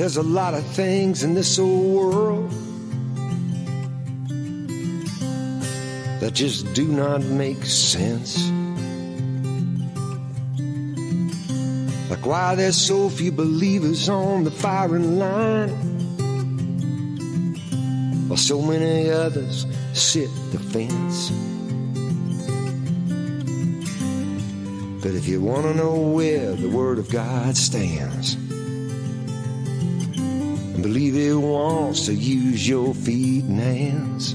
There's a lot of things in this old world that just do not make sense. Like why there's so few believers on the firing line, while so many others sit the fence. But if you want to know where the Word of God stands, and believe it wants to use your feet and hands,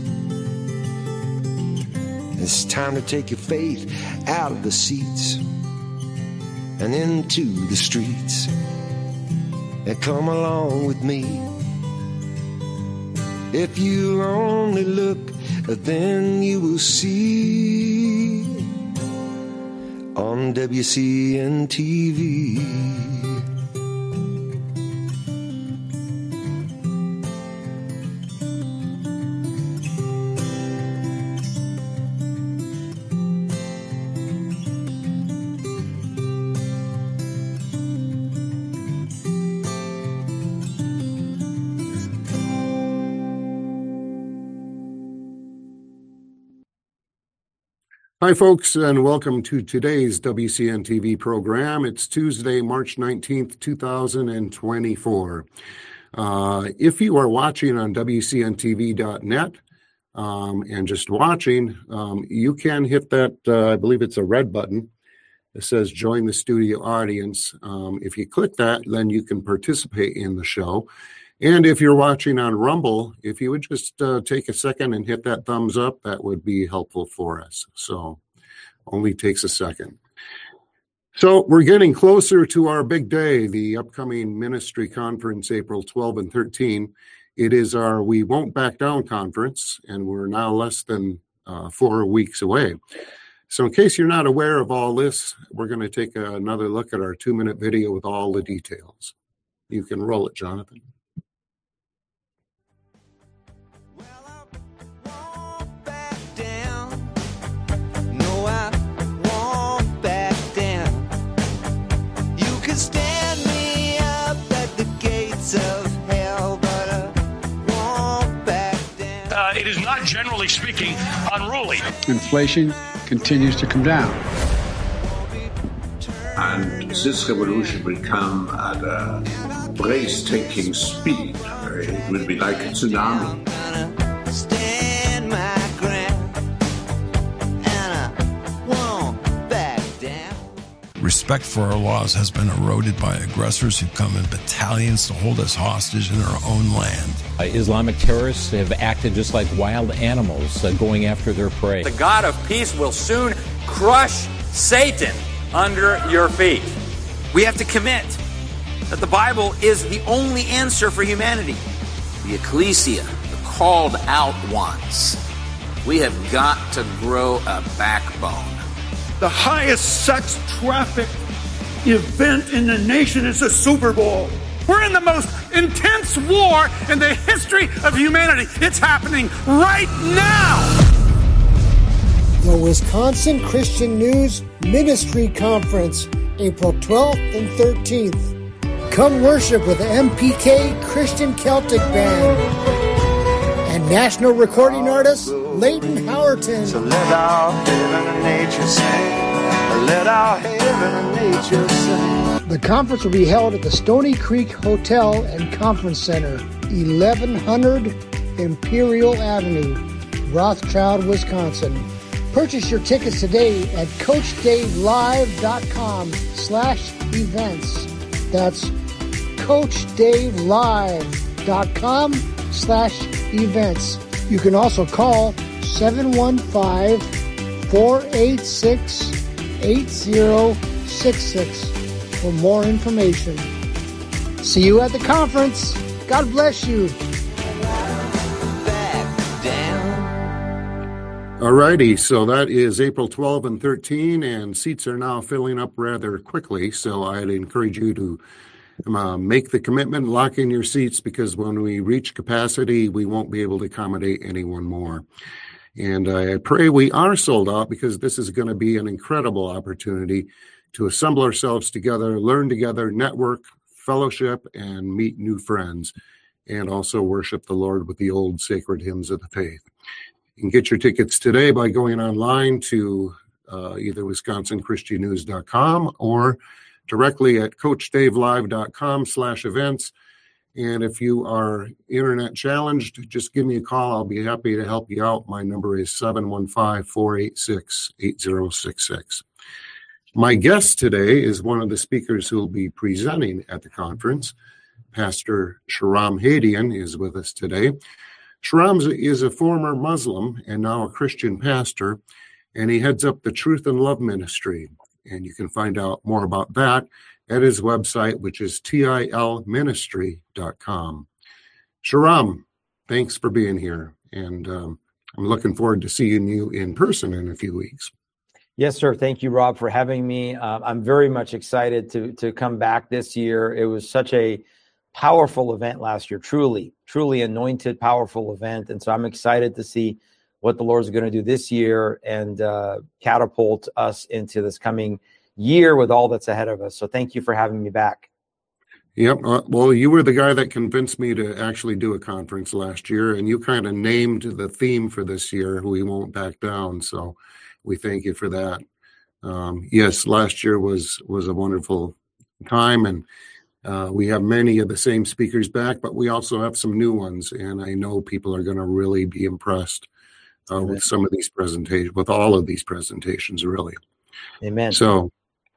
it's time to take your faith out of the seats and into the streets, and come along with me. If you only look, then you will see on WCN TV. Hi, folks, and welcome to today's WCN TV program. It's Tuesday, March 19th, 2024. If you are watching on WCNTV.net and just watching, you can hit that, I believe it's a red button. It says join the studio audience. If you click that, then you can participate in the show. And if you're watching on Rumble, if you would just take a second and hit that thumbs up, that would be helpful for us. So only takes a second. So we're getting closer to our big day, the upcoming ministry conference, April 12 and 13. It is our We Won't Back Down conference, and we're now less than 4 weeks away. So in case you're not aware of all this, we're going to take another look at our 2-minute video with all the details. You can roll it, Jonathan. It is not, generally speaking, unruly. Inflation continues to come down. And this revolution will come at a breathtaking speed. It will be like a tsunami. Respect for our laws has been eroded by aggressors who come in battalions to hold us hostage in our own land. Islamic terrorists have acted just like wild animals, going after their prey. The God of peace will soon crush Satan under your feet. We have to commit that the Bible is the only answer for humanity. The ecclesia, the called out ones. We have got to grow a backbone. The highest sex traffic event in the nation is the Super Bowl. We're in the most intense war in the history of humanity. It's happening right now. The Wisconsin Christian News Ministry Conference, April 12th and 13th. Come worship with the MPK Christian Celtic Band and national recording artist Leighton Howerton. So let our heaven and nature sing. Let our heaven and nature sing. The conference will be held at the Stony Creek Hotel and Conference Center, 1100 Imperial Avenue, Rothschild, Wisconsin. Purchase your tickets today at CoachDaveLive.com/events. That's CoachDaveLive.com/events. You can also call 715-486-8066 for more information. See you at the conference. God bless you. Alrighty, so that is April 12 and 13, and seats are now filling up rather quickly, so I'd encourage you to make the commitment, lock in your seats, because when we reach capacity, we won't be able to accommodate anyone more. And I pray we are sold out, because this is going to be an incredible opportunity to assemble ourselves together, learn together, network, fellowship and meet new friends, and also worship the Lord with the old sacred hymns of the faith. You can get your tickets today by going online to either WisconsinChristianNews.com or directly at CoachDaveLive.com/events. And if you are internet challenged, just give me a call. I'll be happy to help you out. My number is 715-486-8066. My guest today is one of the speakers who will be presenting at the conference. Pastor Shahram Hadian is with us today. Shahram is a former Muslim and now a Christian pastor, and he heads up the Truth and Love Ministry. And you can find out more about that at his website, which is tilministry.com. Shahram, thanks for being here. And I'm looking forward to seeing you in person in a few weeks. Yes, sir. Thank you, Rob, for having me. I'm very much excited to come back this year. It was such a powerful event last year, truly anointed, powerful event. And so I'm excited to see what the Lord's going to do this year and catapult us into this coming year with all that's ahead of us. So thank you for having me back. Yep. Well, you were the guy that convinced me to actually do a conference last year, and you kind of named the theme for this year, We Won't Back Down. So we thank you for that. Yes, last year was a wonderful time, and we have many of the same speakers back, but we also have some new ones, and I know people are going to really be impressed with some of these presentations, with all of these presentations, really. Amen. So,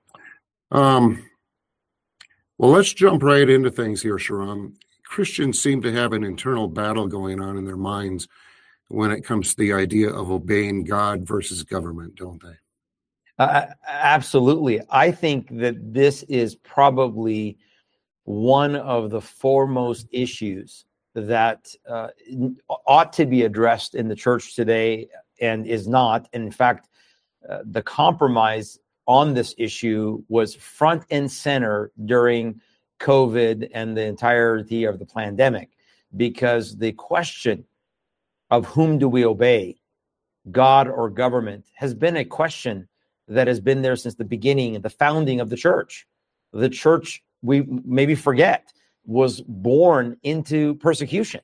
well, let's jump right into things here, Shahram. Christians seem to have an internal battle going on in their minds when it comes to the idea of obeying God versus government, don't they? Absolutely. I think that this is probably one of the foremost issues that ought to be addressed in the church today and is not. And in fact, the compromise on this issue was front and center during COVID and the entirety of the pandemic, because the question of whom do we obey, God or government, has been a question that has been there since the beginning and the founding of the church. The church, we maybe forget, was born into persecution.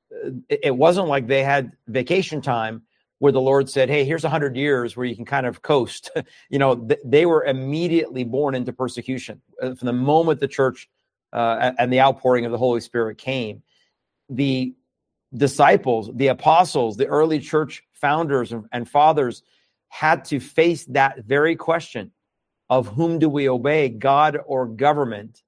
It wasn't like they had vacation time where the Lord said, hey, here's 100 years where you can kind of coast. They were immediately born into persecution. From the moment the church and the outpouring of the Holy Spirit came, the disciples, the apostles, the early church founders and fathers had to face that very question of whom do we obey, God or government,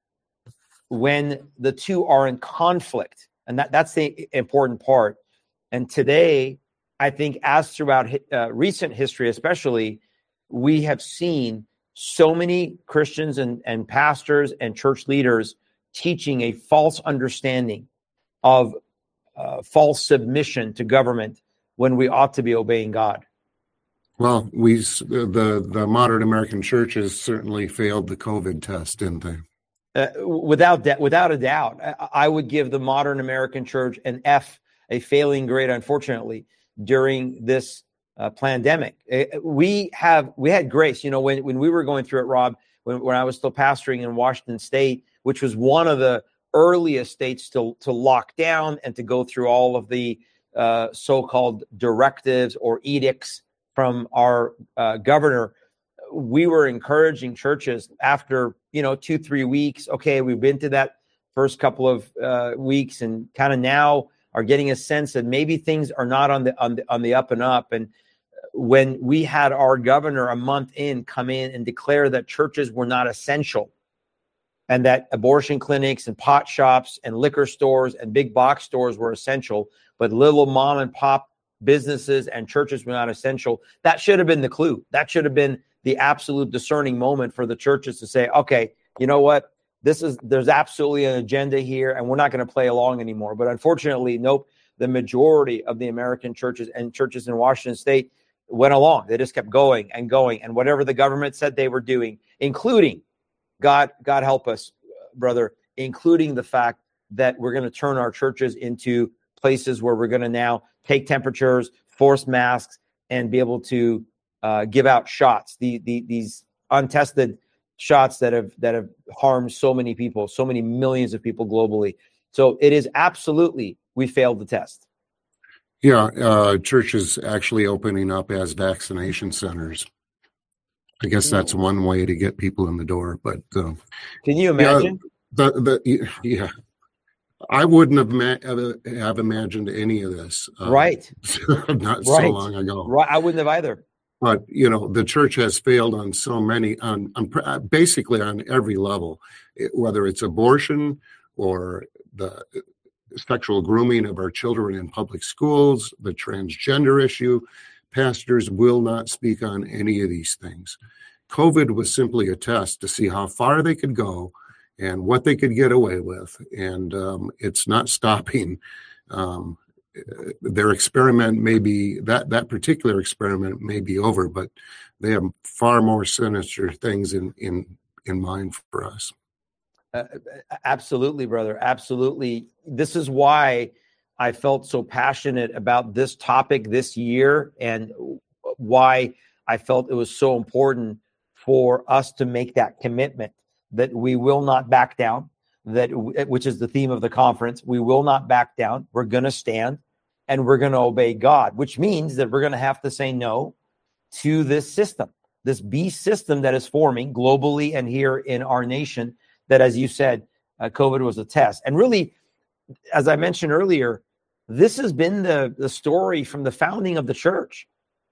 when the two are in conflict. And that's the important part. And today, I think as throughout recent history especially, we have seen so many Christians and pastors and church leaders teaching a false understanding of false submission to government when we ought to be obeying God. Well, the modern American church has certainly failed the COVID test, didn't they? Without a doubt. I would give the modern American church an F, a failing grade, unfortunately, during this pandemic. We had grace. When we were going through it, Rob, when I was still pastoring in Washington State, which was one of the earliest states to lock down and to go through all of the so-called directives or edicts from our governor, we were encouraging churches after 2-3 weeks. Okay, we've been to that first couple of weeks, and kind of now are getting a sense that maybe things are not on the up and up. And when we had our governor a month in come in and declare that churches were not essential, and that abortion clinics and pot shops and liquor stores and big box stores were essential, but little mom and pop businesses and churches were not essential, that should have been the clue. That should have been the absolute discerning moment for the churches to say, okay, you know what? There's absolutely an agenda here, and we're not going to play along anymore. But unfortunately, nope, the majority of the American churches and churches in Washington State went along. They just kept going and going. And whatever the government said they were doing, including, God help us, brother, including the fact that we're going to turn our churches into places where we're going to now take temperatures, force masks, and be able to give out shots. These untested shots that have harmed so many people, so many millions of people globally. So it is absolutely, we failed the test. Yeah, churches actually opening up as vaccination centers. I guess that's one way to get people in the door. But can you imagine? Yeah, I wouldn't have imagined any of this. Right. Not so long ago. Right. I wouldn't have either. But, the church has failed on so many, basically on every level, whether it's abortion or the sexual grooming of our children in public schools, the transgender issue. Pastors will not speak on any of these things. COVID was simply a test to see how far they could go and what they could get away with. And it's not stopping. Their experiment may be, that particular experiment may be over, but they have far more sinister things in mind for us. Absolutely, brother. Absolutely. This is why I felt so passionate about this topic this year, and why I felt it was so important for us to make that commitment that we will not back down, which is the theme of the conference. We will not back down. We're going to stand and we're going to obey God, which means that we're going to have to say no to this system, this beast system that is forming globally and here in our nation. That, as you said, COVID was a test. And really, as I mentioned earlier, this has been the story from the founding of the church.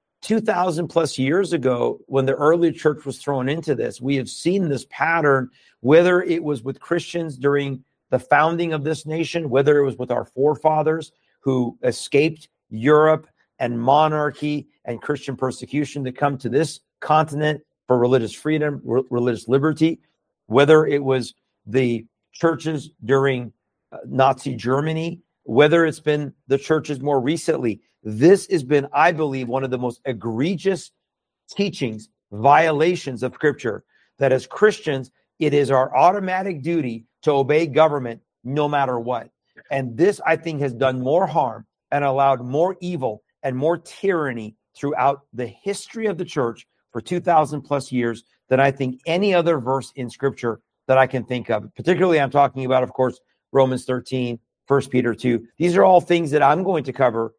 2,000 plus years ago, when the early church was thrown into this, we have seen this pattern, whether it was with Christians during the founding of this nation, whether it was with our forefathers who escaped Europe and monarchy and Christian persecution to come to this continent for religious freedom, religious liberty, whether it was the churches during Nazi Germany, whether it's been the churches more recently. This has been, I believe, one of the most egregious teachings, violations of Scripture, that as Christians, it is our automatic duty to obey government no matter what. And this, I think, has done more harm and allowed more evil and more tyranny throughout the history of the church for 2,000 plus years than I think any other verse in Scripture that I can think of. Particularly, I'm talking about, of course, Romans 13, 1 Peter 2. These are all things that I'm going to cover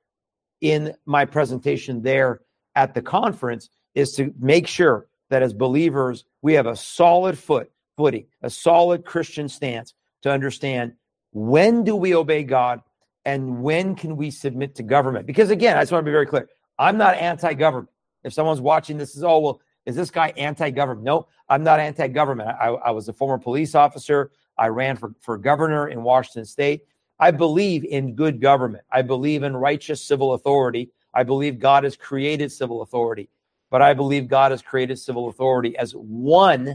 in my presentation there at the conference, is to make sure that as believers, we have a solid footing, a solid Christian stance to understand when do we obey God and when can we submit to government. Because again, I just want to be very clear. I'm not anti-government. If someone's watching this, is this guy anti-government? No, I'm not anti-government. I was a former police officer. I ran for governor in Washington State. I believe in good government. I believe in righteous civil authority. I believe God has created civil authority. But I believe God has created civil authority as one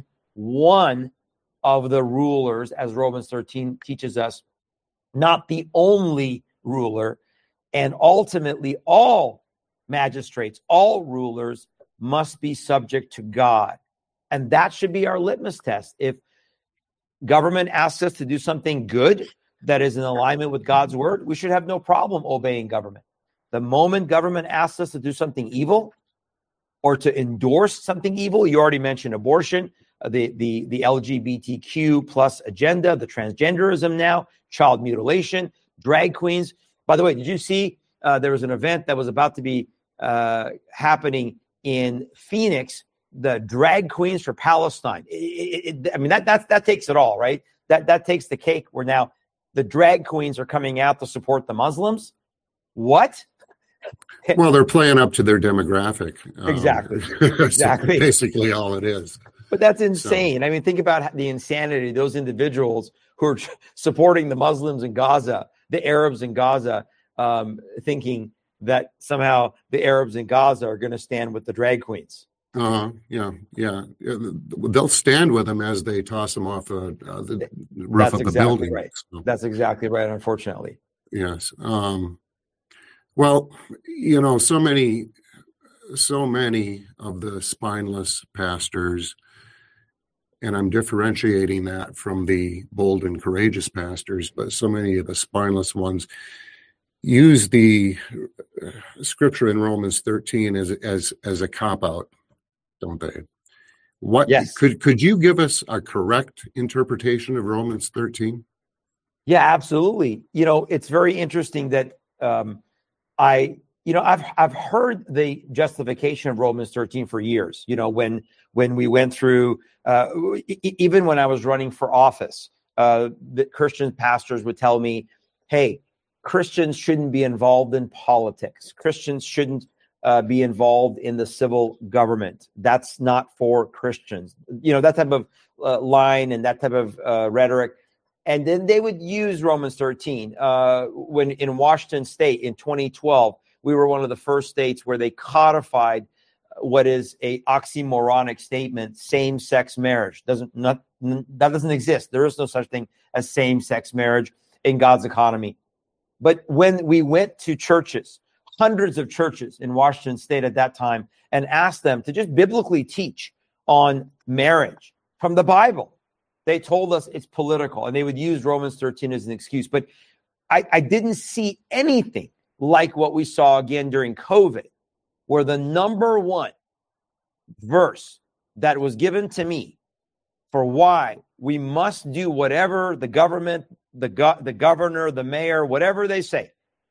of the rulers, as Romans 13 teaches us, not the only ruler. And ultimately, all magistrates, all rulers must be subject to God. And that should be our litmus test. If government asks us to do something good that is in alignment with God's word, we should have no problem obeying government. The moment government asks us to do something evil or to endorse something evil, you already mentioned abortion, the LGBTQ plus agenda, the transgenderism now, child mutilation, drag queens. By the way, did you see there was an event that was about to be happening in Phoenix, the drag queens for Palestine? I mean, that takes it all, right? That takes the cake. Where now the drag queens are coming out to support the Muslims. What? Well, they're playing up to their demographic. Exactly. Exactly. Basically all it is. But that's insane. I mean, think about the insanity of those individuals who are supporting the Muslims in Gaza, the Arabs in Gaza, thinking that somehow the Arabs in Gaza are going to stand with the drag queens. Yeah. They'll stand with them as they toss them off the roof of the building. Right. So. That's exactly right, unfortunately. Yes. Well, so many of the spineless pastors, and I'm differentiating that from the bold and courageous pastors, but so many of the spineless ones use the scripture in Romans 13 as a cop-out, don't they? What Yes. could you give us a correct interpretation of Romans 13? Yeah, absolutely. It's very interesting that I've heard the justification of Romans 13 for years. When we went through, even when I was running for office, the Christian pastors would tell me, "Hey, Christians shouldn't be involved in politics. Christians shouldn't be involved in the civil government. That's not for Christians." That type of line and that type of rhetoric. And then they would use Romans 13. When in Washington State in 2012, we were one of the first states where they codified what is a oxymoronic statement: same-sex marriage. That doesn't exist. There is no such thing as same-sex marriage in God's economy. But when we went to churches, hundreds of churches in Washington State at that time, and asked them to just biblically teach on marriage from the Bible, they told us it's political, and they would use Romans 13 as an excuse. But I didn't see anything like what we saw again during COVID, where the number one verse that was given to me for why we must do whatever the government, the governor, the mayor, whatever they say,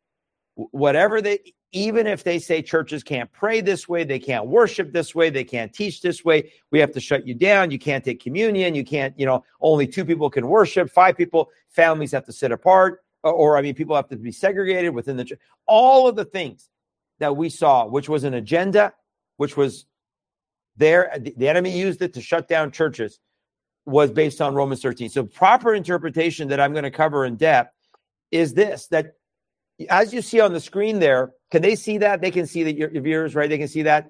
even if they say churches can't pray this way, they can't worship this way, they can't teach this way, we have to shut you down, you can't take communion, you can't, only 2 people can worship, 5 people, families have to sit apart, or people have to be segregated within the church. All of the things that we saw, which was an agenda, which was there, the enemy used it to shut down churches, was based on Romans 13. So proper interpretation that I'm going to cover in depth is this, that as you see on the screen there, can they see that? They can see that your viewers, right? They can see that.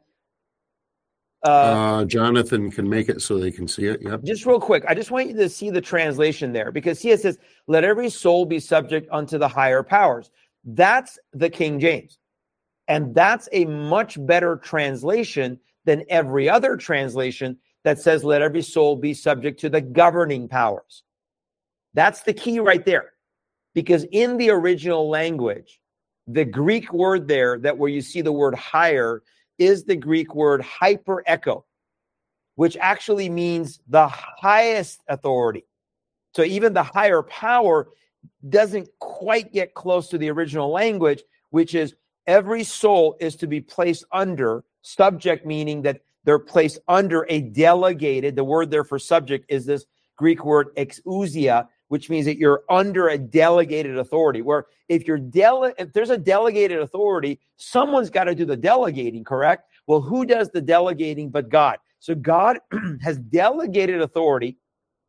Jonathan can make it so they can see it. Yep. Just real quick, I just want you to see the translation there, because see, it says, "Let every soul be subject unto the higher powers." That's the King James. And that's a much better translation than every other translation that says, "Let every soul be subject to the governing powers." That's the key right there. Because in the original language, the Greek word there, that where you see the word higher, is the Greek word hyper-echo, which actually means the highest authority. So even the higher power doesn't quite get close to the original language, which is every soul is to be placed under, subject meaning that they're placed under a delegated, the word there for subject is this Greek word exousia, which means that you're under a delegated authority, where if there's a delegated authority, someone's got to do the delegating, correct? Well, who does the delegating but God? So God has delegated authority,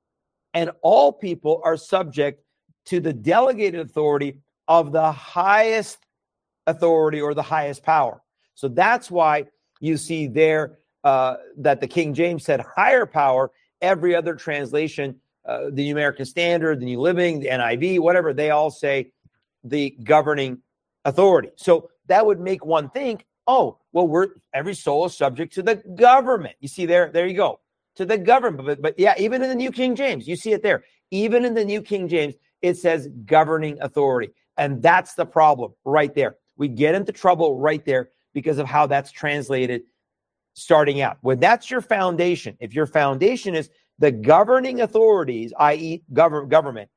and all people are subject to the delegated authority of the highest authority or the highest power. So that's why you see there that the King James said higher power. Every other translation, the New American Standard, the New Living, the NIV, whatever, they all say the governing authority. So that would make one think, oh, well, every soul is subject to the government. You see there you go, to the government. But yeah, even in the New King James, you see it there. Even in the New King James, it says governing authority. And that's the problem right there. We get into trouble right there because of how that's translated starting out. When that's your foundation, if your foundation is the governing authorities, i.e. government,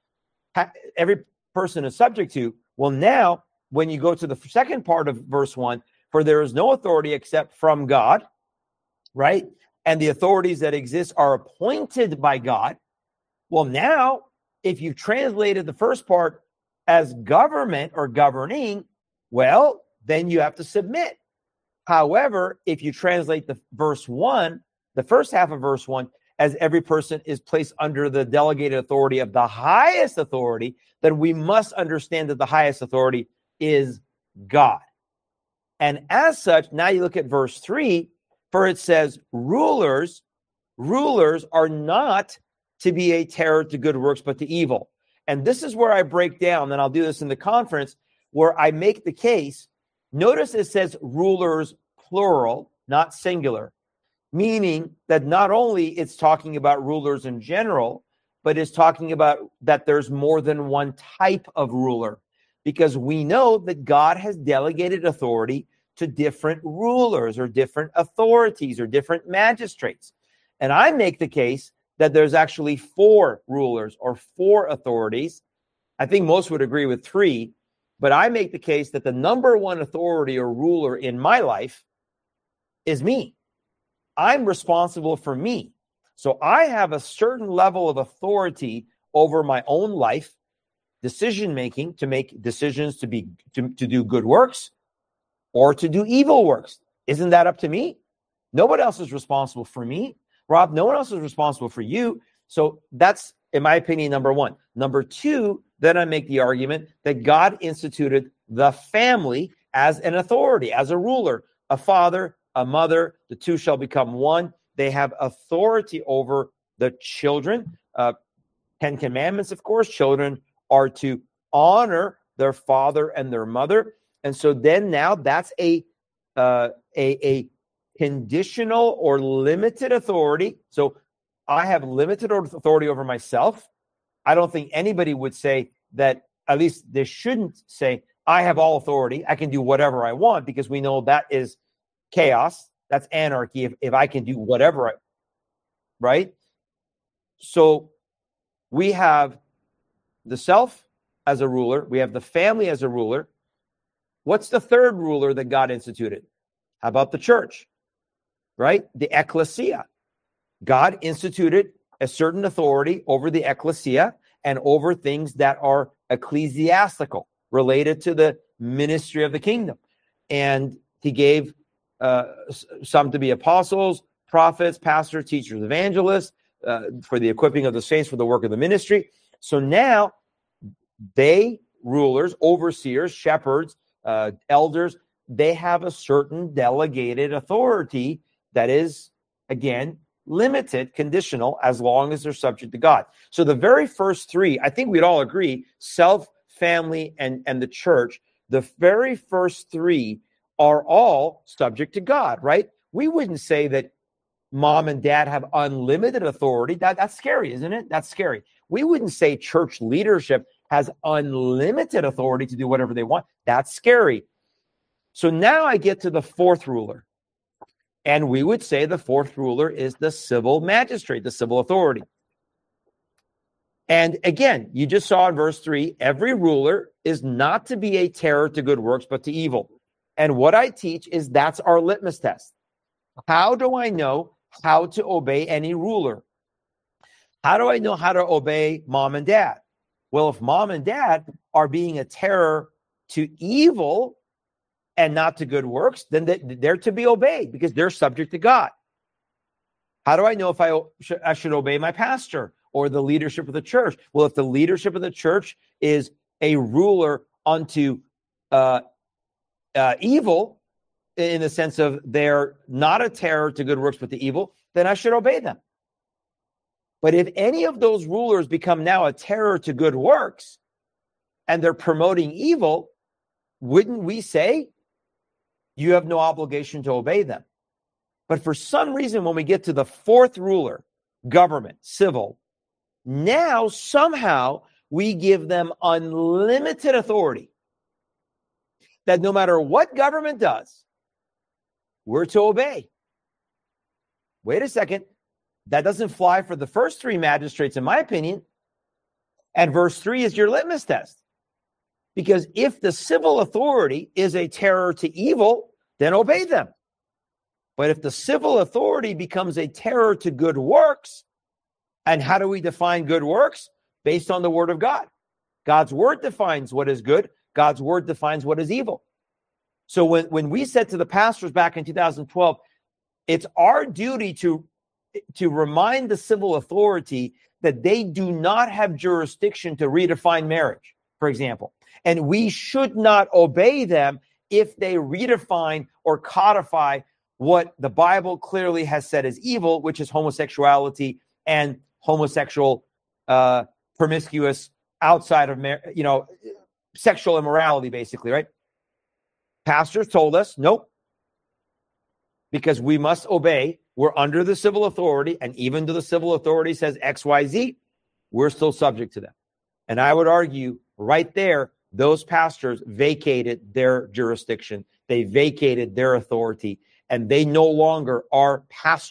every person is subject to, well, now when you go to the second part of verse 1, for there is no authority except from God, right? And the authorities that exist are appointed by God. Well, now, if you've translated the first part as government or governing, well, then you have to submit. However, if you translate the verse 1, the first half of verse 1, as every person is placed under the delegated authority of the highest authority, then we must understand that the highest authority is God. And as such, now you look at verse 3, for it says, rulers are not to be a terror to good works, but to evil. And this is where I break down, and I'll do this in the conference, where I make the case. Notice it says rulers, plural, not singular, meaning that not only it's talking about rulers in general, but it's talking about that there's more than one type of ruler, because we know that God has delegated authority to different rulers or different authorities or different magistrates. And I make the case that there's actually 4 rulers or 4 authorities. I think most would agree with 3, but I make the case that the number one authority or ruler in my life is me. I'm responsible for me. So I have a certain level of authority over my own life, decision-making, to make decisions to do good works or to do evil works. Isn't that up to me? Nobody else is responsible for me. Rob, no one else is responsible for you. So that's, in my opinion, number one. Number two, then I make the argument that God instituted the family as an authority, as a ruler, a father, a mother, the two shall become one. They have authority over the children. 10 Commandments, of course, children are to honor their father and their mother. And so then now that's a conditional or limited authority. So I have limited authority over myself. I don't think anybody would say that, at least they shouldn't say, I have all authority. I can do whatever I want, because we know that is chaos. That's anarchy if I can do whatever right? So we have the self as a ruler. We have the family as a ruler. What's the third ruler that God instituted? How about the church? Right? The ecclesia. God instituted a certain authority over the ecclesia and over things that are ecclesiastical, related to the ministry of the kingdom. And he gave some to be apostles, prophets, pastors, teachers, evangelists, for the equipping of the saints for the work of the ministry. So now they, rulers, overseers, shepherds, elders, they have a certain delegated authority that is, again, limited, conditional, as long as they're subject to God. So the very first three, I think we'd all agree, self, family, and the church, the very first three are all subject to God, right? We wouldn't say that mom and dad have unlimited authority. That's scary, isn't it? That's scary. We wouldn't say church leadership has unlimited authority to do whatever they want. That's scary. So now I get to the fourth ruler. And we would say the fourth ruler is the civil magistrate, the civil authority. And again, you just saw in verse 3, every ruler is not to be a terror to good works, but to evil. And what I teach is that's our litmus test. How do I know how to obey any ruler? How do I know how to obey mom and dad? Well, if mom and dad are being a terror to evil and not to good works, then they're to be obeyed because they're subject to God. How do I know if I should obey my pastor or the leadership of the church? Well, if the leadership of the church is a ruler unto evil, in the sense of they're not a terror to good works, but to evil, then I should obey them. But if any of those rulers become now a terror to good works and they're promoting evil, wouldn't we say you have no obligation to obey them? But for some reason, when we get to the fourth ruler, government, civil, now somehow we give them unlimited authority that no matter what government does, we're to obey. Wait a second. That doesn't fly for the first three magistrates, in my opinion. And verse 3 is your litmus test. Because if the civil authority is a terror to evil, then obey them. But if the civil authority becomes a terror to good works, and how do we define good works? Based on the word of God. God's word defines what is good. God's word defines what is evil. So when we said to the pastors back in 2012, it's our duty to remind the civil authority that they do not have jurisdiction to redefine marriage, for example. And we should not obey them if they redefine or codify what the Bible clearly has said is evil, which is homosexuality and homosexual, promiscuous, outside of sexual immorality, basically, right? Pastors told us, nope, because we must obey. We're under the civil authority, and even though the civil authority says X, Y, Z, we're still subject to them. And I would argue right there, those pastors vacated their jurisdiction. They vacated their authority, and they no longer are pastors.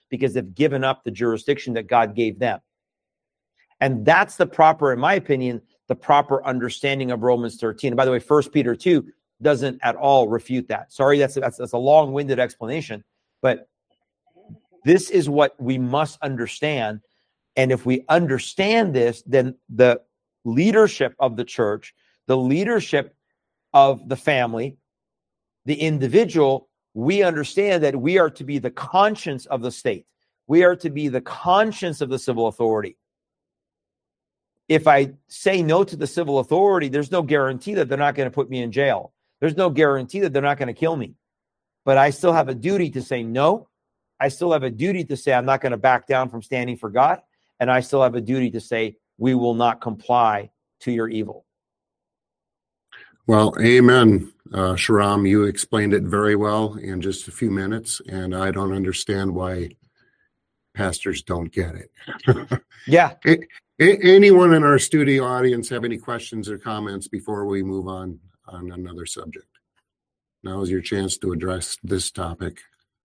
because they've given up the jurisdiction that God gave them. And that's the proper, in my opinion, the proper understanding of Romans 13. And by the way, 1 Peter 2 doesn't at all refute that. Sorry, that's a long-winded explanation, but this is what we must understand. And if we understand this, then the leadership of the church, the leadership of the family, the individual, we understand that we are to be the conscience of the state. We are to be the conscience of the civil authority. If I say no to the civil authority, there's no guarantee that they're not going to put me in jail. There's no guarantee that they're not going to kill me. But I still have a duty to say no. I still have a duty to say I'm not going to back down from standing for God. And I still have a duty to say we will not comply to your evil. Well, amen. Shahram, you explained it very well in just a few minutes, and I don't understand why pastors don't get it. Yeah. Anyone in our studio audience have any questions or comments before we move on another subject? Now is your chance to address this topic.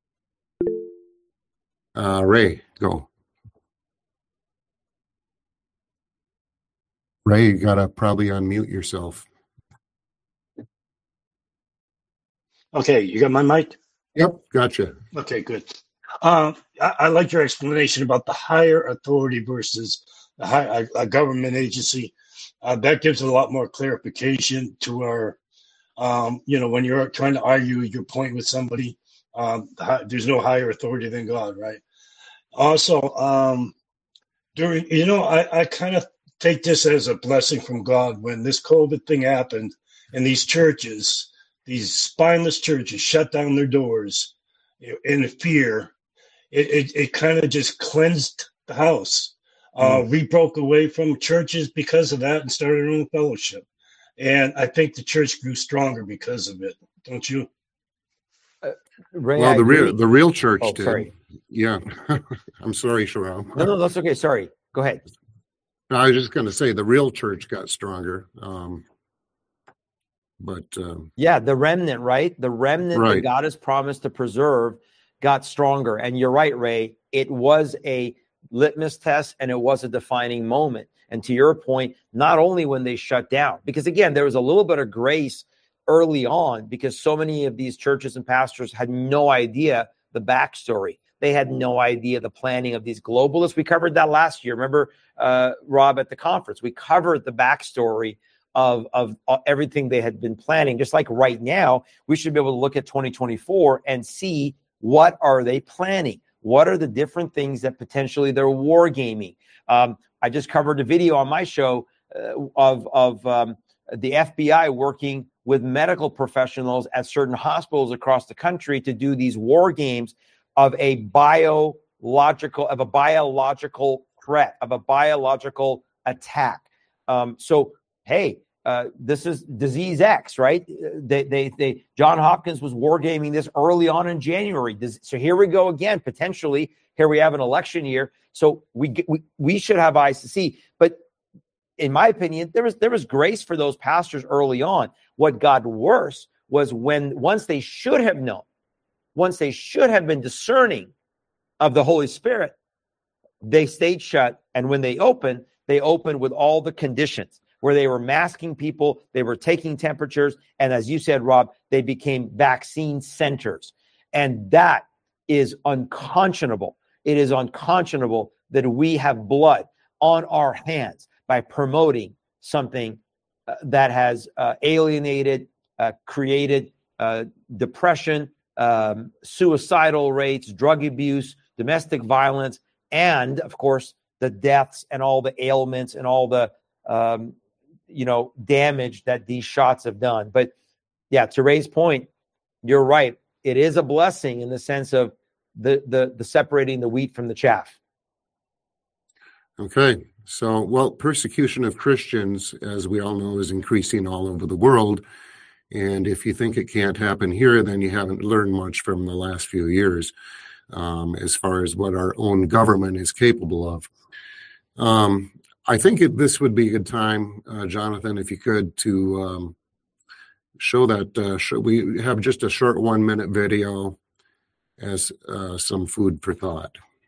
Ray, go. Ray, you got to probably unmute yourself. Okay, you got my mic? Yep, gotcha. Okay, good. I like your explanation about the higher authority versus a government agency. That gives a lot more clarification to our, when you're trying to argue your point with somebody, there's no higher authority than God, right? Also, I kind of take this as a blessing from God. When this COVID thing happened and these churches, these spineless churches shut down their doors in fear, it kind of just cleansed the house. We broke away from churches because of that and started our own fellowship. And I think the church grew stronger because of it. Don't you? Ray, well, the real church did. Sorry. Yeah. I'm sorry, Shahram. No, that's okay. Sorry. Go ahead. No, I was just going to say the real church got stronger. Yeah, the remnant, right? The remnant that God has promised to preserve got stronger. And you're right, Ray. It was a litmus test and it was a defining moment. And to your point, not only when they shut down, because again, there was a little bit of grace early on because so many of these churches and pastors had no idea the backstory. They had no idea the planning of these globalists. We covered that last year. Remember, Rob, at the conference, we covered the backstory of everything they had been planning. Just like right now, we should be able to look at 2024 and see what are they planning? What are the different things that potentially they're wargaming? I just covered a video on my show of the FBI working with medical professionals at certain hospitals across the country to do these war games of a biological threat, of a biological attack. So, hey, this is disease X, right? John Hopkins was wargaming this early on in January. So here we go again, potentially. Here we have an election year. So we should have eyes to see. But in my opinion, there was grace for those pastors early on. What got worse was once they should have known, once they should have been discerning of the Holy Spirit, they stayed shut. And when they opened with all the conditions where they were masking people, they were taking temperatures. And as you said, Rob, they became vaccine centers. And that is unconscionable. It is unconscionable that we have blood on our hands by promoting something that has alienated, created depression, suicidal rates, drug abuse, domestic violence, and of course, the deaths and all the ailments and all the, damage that these shots have done. But yeah, to Ray's point, you're right. It is a blessing in the sense of the separating the wheat from the chaff. Okay. So, well, persecution of Christians, as we all know, is increasing all over the world. And if you think it can't happen here, then you haven't learned much from the last few years as far as what our own government is capable of. I think this would be a good time, Jonathan, if you could, to show that we have just a short 1-minute video as some food for thought.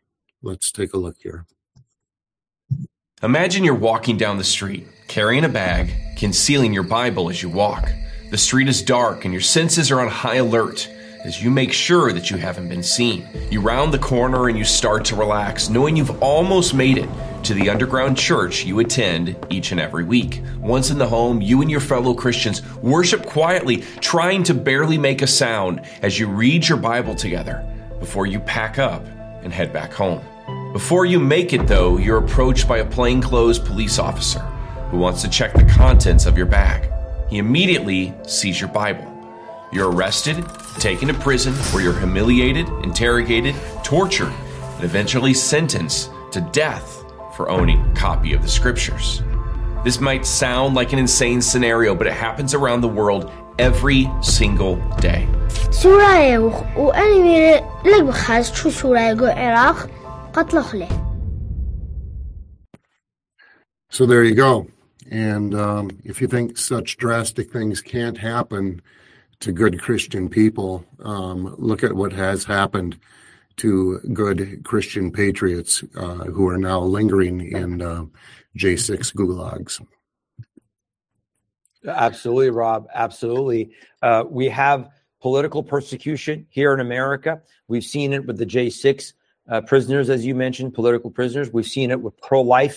Let's take a look here. Imagine you're walking down the street, carrying a bag, concealing your Bible as you walk. The street is dark and your senses are on high alert as you make sure that you haven't been seen. You round the corner and you start to relax, knowing you've almost made it to the underground church you attend each and every week. Once in the home, you and your fellow Christians worship quietly, trying to barely make a sound as you read your Bible together before you pack up and head back home. Before you make it, though, you're approached by a plainclothes police officer who wants to check the contents of your bag. He immediately sees your Bible. You're arrested, taken to prison, where you're humiliated, interrogated, tortured, and eventually sentenced to death for owning a copy of the scriptures. This might sound like an insane scenario, but it happens around the world every single day. So there you go. And if you think such drastic things can't happen to good Christian people, look at what has happened to good Christian patriots who are now lingering in J6 gulags. Absolutely, Rob. Absolutely. We have political persecution here in America. We've seen it with the J6 prisoners, as you mentioned, political prisoners. We've seen it with pro-life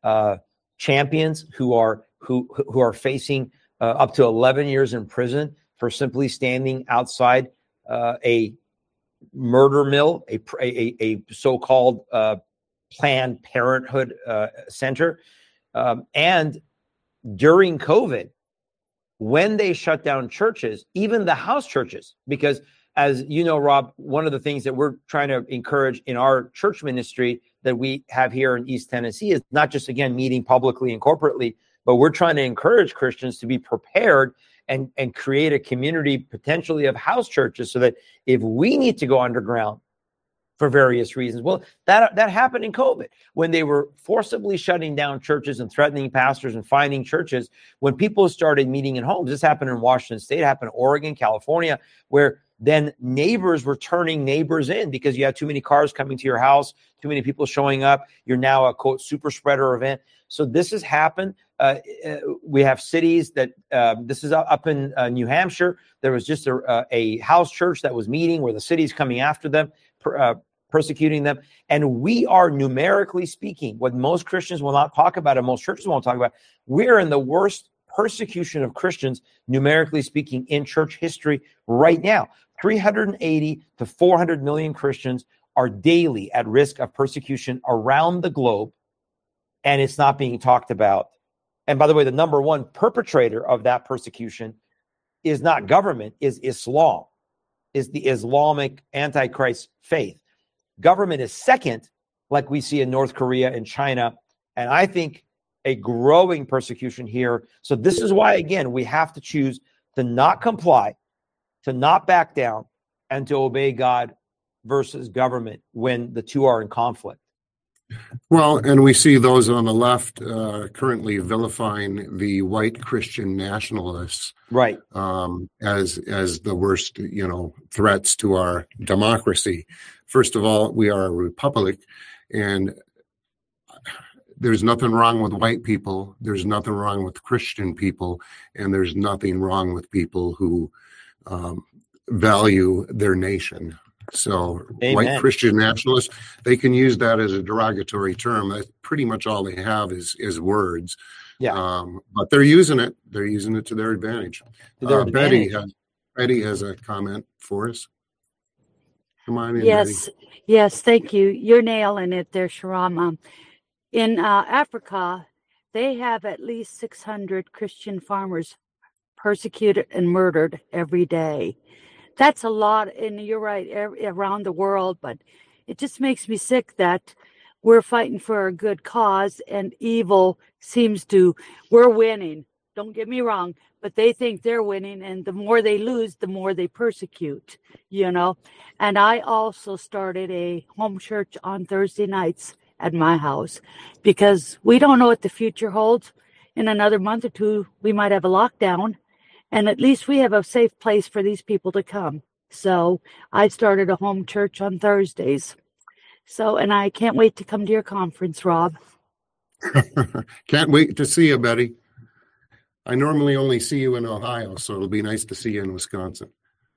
champions who are facing up to 11 years in prison for simply standing outside a murder mill, a so-called Planned Parenthood center. And during COVID, when they shut down churches, even the house churches, because as you know, Rob, one of the things that we're trying to encourage in our church ministry that we have here in East Tennessee is not just, again, meeting publicly and corporately, but we're trying to encourage Christians to be prepared and create a community potentially of house churches so that if we need to go underground for various reasons, well, that happened in COVID when they were forcibly shutting down churches and threatening pastors and finding churches. When people started meeting in homes, this happened in Washington State, happened in Oregon, California, where then neighbors were turning neighbors in because you had too many cars coming to your house, too many people showing up. You're now a, quote, super spreader event. So this has happened. We have cities that this is up in New Hampshire. There was just a house church that was meeting where the city's coming after them, persecuting them. And we are, numerically speaking, what most Christians will not talk about and most churches won't talk about, we're in the worst persecution of Christians, numerically speaking, in church history right now. 380 to 400 million Christians are daily at risk of persecution around the globe, and it's not being talked about. And by the way, the number one perpetrator of that persecution is not government, is Islam, is the Islamic Antichrist faith. Government is second, like we see in North Korea and China, and I think a growing persecution here. So this is why, again, we have to choose to not comply, to not back down, and to obey God versus government when the two are in conflict. Well, and we see those on the left currently vilifying the white Christian nationalists, right, as the worst, threats to our democracy. First of all, we are a republic, and there's nothing wrong with white people. There's nothing wrong with Christian people, and there's nothing wrong with people who value their nation. So Amen. White Christian nationalists, they can use that as a derogatory term. That's pretty much all they have is words. Yeah. But they're using it. They're using it to their advantage. Betty has a comment for us. Come on in, Yes. Betty. Yes, thank you. You're nailing it there, Sharam. In Africa, they have at least 600 Christian farmers persecuted and murdered every day. That's a lot, and you're right, around the world, but it just makes me sick that we're fighting for a good cause and evil we're winning. Don't get me wrong, but they think they're winning, and the more they lose, the more they persecute, And I also started a home church on Thursday nights at my house because we don't know what the future holds. In another month or two, we might have a lockdown. And at least we have a safe place for these people to come. So I started a home church on Thursdays. So, and I can't wait to come to your conference, Rob. Can't wait to see you, Betty. I normally only see you in Ohio, so it'll be nice to see you in Wisconsin.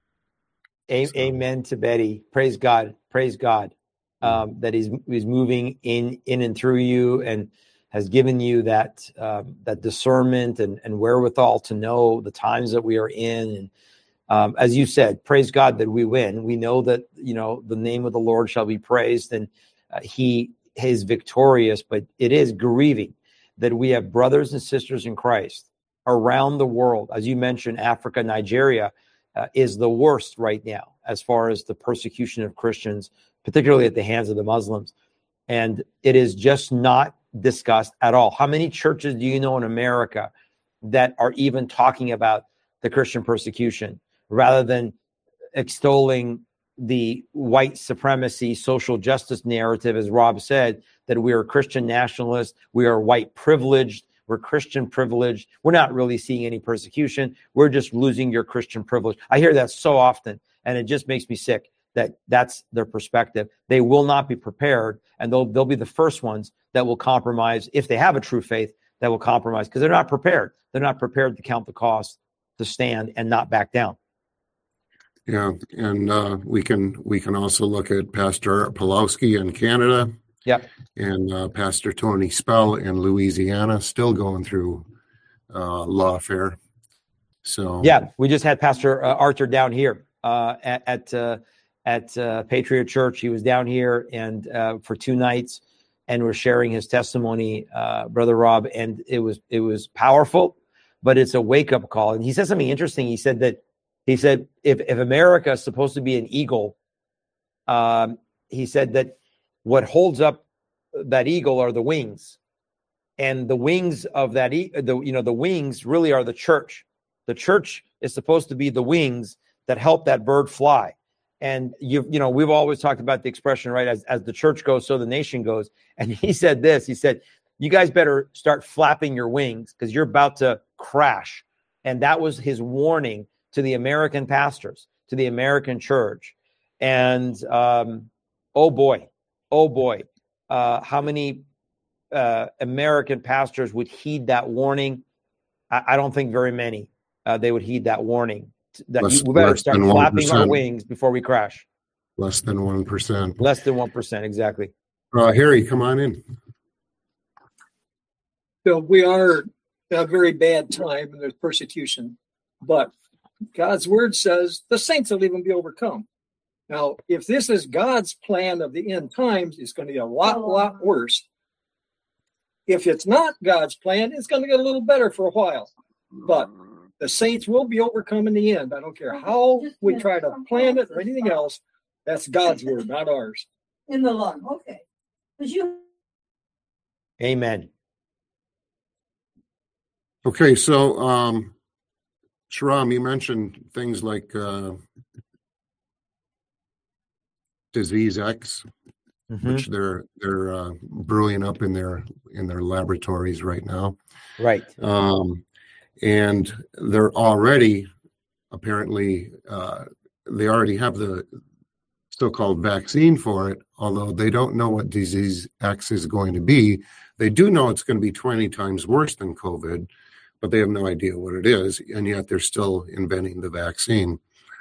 Amen to Betty. Praise God. Praise God that he's moving in and through you and has given you that discernment and wherewithal to know the times that we are in. And as you said, praise God that we win. We know that, the name of the Lord shall be praised, and he is victorious. But it is grieving that we have brothers and sisters in Christ around the world. As you mentioned, Africa, Nigeria is the worst right now as far as the persecution of Christians, particularly at the hands of the Muslims. And it is just not discussed at all. How many churches do you know in America that are even talking about the Christian persecution rather than extolling the white supremacy, social justice narrative, as Rob said, that we are Christian nationalists, we are white privileged, we're Christian privileged, we're not really seeing any persecution, we're just losing your Christian privilege. I hear that so often, and it just makes me sick that that's their perspective. They will not be prepared, and they'll be the first ones that will compromise, if they have a true faith, that will compromise, because they're not prepared. They're not prepared to count the cost, to stand and not back down. Yeah, and we can also look at Pastor Pawlowski in Canada. Yep. And Pastor Tony Spell in Louisiana, still going through lawfare. So yeah, we just had Pastor Arthur down here at Patriot Church. He was down here and for 2 nights, and we're sharing his testimony, Brother Rob, and it was powerful, but it's a wake up call. And he said something interesting. He said if America is supposed to be an eagle, he said that what holds up that eagle are the wings, and the wings of that the wings really are the church. The church is supposed to be the wings that help that bird fly. And we've always talked about the expression, right? As the church goes, so the nation goes. And he said this. He said, "You guys better start flapping your wings because you're about to crash." And that was his warning to the American pastors, to the American church. And oh boy, how many American pastors would heed that warning? I don't think very many. They would heed that warning. That we better start flapping our wings before we crash. Less than 1%. Less than 1%, exactly. Harry, come on in. So we are at a very bad time, and there's persecution. But God's word says the saints will even be overcome. Now, if this is God's plan of the end times, it's going to be a lot worse. If it's not God's plan, it's going to get a little better for a while. But the saints will be overcome in the end. I don't care how we try to plan it or anything else. That's God's word, not ours. In the lung, okay. Amen. Okay, so Shahram, you mentioned things like Disease X, which they're brewing up in their laboratories right now. Right. And they're already apparently they already have the so-called vaccine for it, although they don't know what Disease X is going to be. They do know it's going to be 20 times worse than COVID, but they have no idea what it is, and yet they're still inventing the vaccine.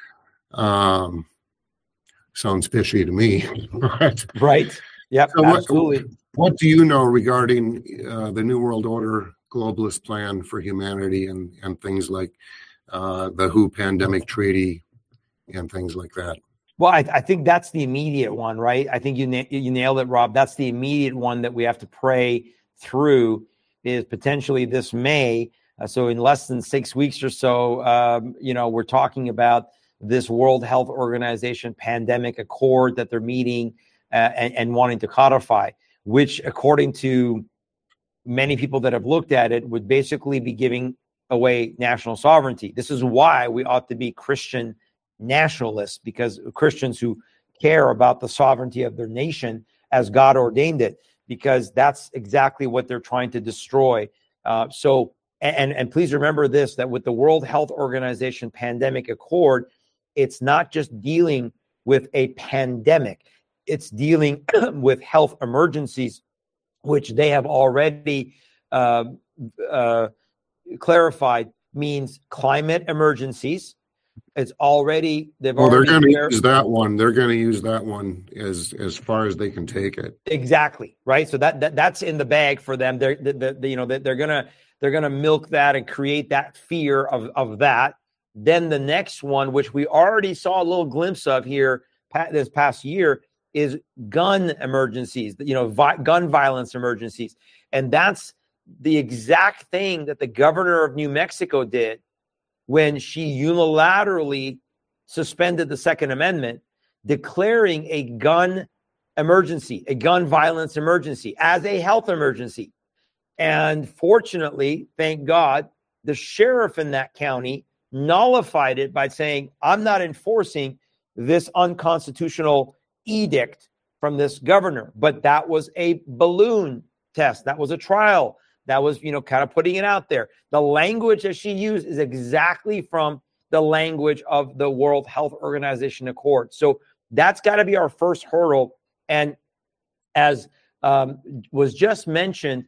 Sounds fishy to me. Right. Yep, so absolutely. What do you know regarding the New World Order globalist plan for humanity and things like the WHO pandemic treaty and things like that? Well, I think that's the immediate one, right? I think you nailed it, Rob. That's the immediate one that we have to pray through, is potentially this May. So in less than 6 weeks or so, we're talking about this World Health Organization pandemic accord that they're meeting and wanting to codify, which, according to many people that have looked at it, would basically be giving away national sovereignty. This is why we ought to be Christian nationalists, because Christians who care about the sovereignty of their nation as God ordained it, because that's exactly what they're trying to destroy. And please remember this, that with the World Health Organization pandemic accord, it's not just dealing with a pandemic. it's dealing with health emergencies, which they have already clarified means climate emergencies. It's already they're going to use that one. They're going to use that one as far as they can take it. Exactly, right. So that's in the bag for them. They're gonna milk that and create that fear of that. Then the next one, which we already saw a little glimpse of here this past year, is gun emergencies. Gun violence emergencies, and that's the exact thing that the governor of New Mexico did when she unilaterally suspended the Second Amendment, declaring a gun emergency, a gun violence emergency, as a health emergency. And fortunately, thank God, the sheriff in that county nullified it by saying, I'm not enforcing this unconstitutional edict from this governor. But that was a balloon test. That was a trial. That was, kind of putting it out there. The language that she used is exactly from the language of the World Health Organization Accord. So that's got to be our first hurdle. And as was just mentioned,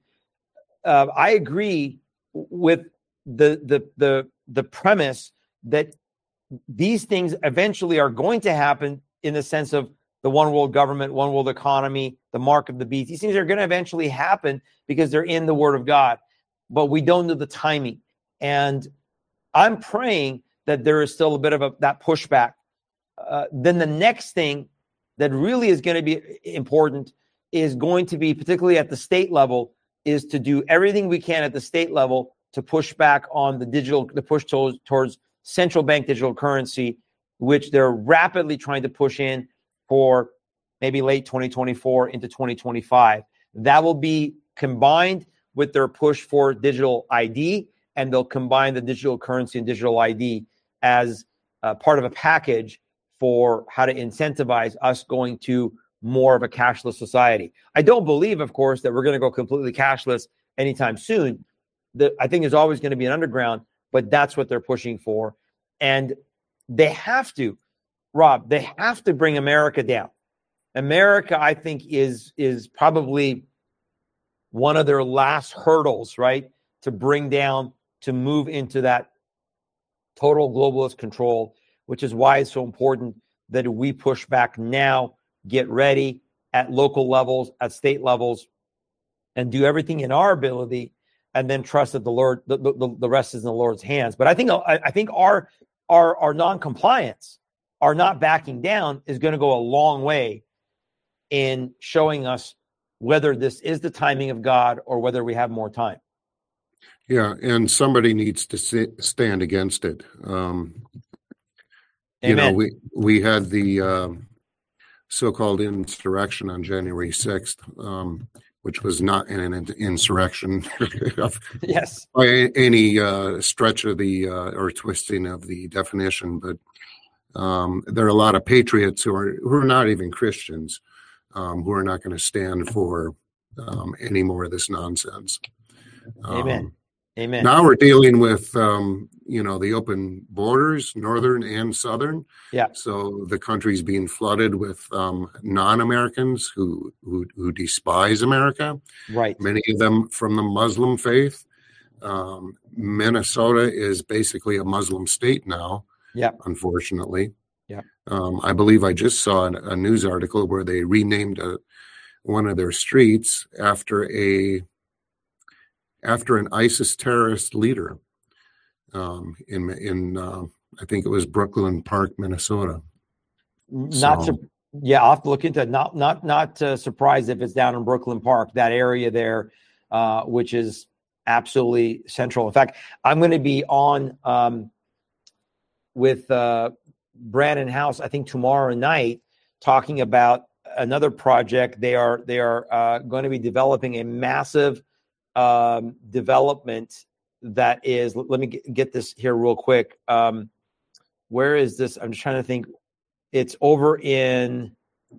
I agree with the premise that these things eventually are going to happen in the sense of the one world government, one world economy, the mark of the beast. These things are going to eventually happen because they're in the Word of God, but we don't know the timing. And I'm praying that there is still a bit of that pushback. Then the next thing that really is going to be important is going to be, particularly at the state level, is to do everything we can at the state level to push back on the push towards central bank digital currency, which they're rapidly trying to push in for maybe late 2024 into 2025. That will be combined with their push for digital ID, and they'll combine the digital currency and digital ID as part of a package for how to incentivize us going to more of a cashless society. I don't believe, of course, that we're going to go completely cashless anytime soon. I think there's always going to be an underground, but that's what they're pushing for. And they have to, Rob, they have to bring America down. America, I think, is probably one of their last hurdles, right, to bring down, to move into that total globalist control, which is why it's so important that we push back now, get ready at local levels, at state levels, and do everything in our ability, and then trust that the Lord, the rest is in the Lord's hands. But I think our non-compliance, our not backing down, is going to go a long way in showing us whether this is the timing of God or whether we have more time. Yeah, and somebody needs to stand against it. We had the so-called insurrection on January 6th, which was not an insurrection yes, by any stretch of the or twisting of the definition. But there are a lot of patriots who are not even Christians, who are not going to stand for any more of this nonsense. Amen. Amen. Now we're dealing with, the open borders, northern and southern. Yeah. So the country's being flooded with non-Americans who despise America. Right. Many of them from the Muslim faith. Minnesota is basically a Muslim state now. Yeah. Unfortunately. Yeah. I believe I just saw a news article where they renamed one of their streets after an ISIS terrorist leader in I think it was Brooklyn Park, Minnesota. I'll have to look into it. Not surprised if it's down in Brooklyn Park, that area there, which is absolutely central. In fact, I'm going to be on with Brandon House, I think tomorrow night, talking about another project. They are going to be developing a massive development that is, let me get this here real quick. Where is this? I'm just trying to think. It's over in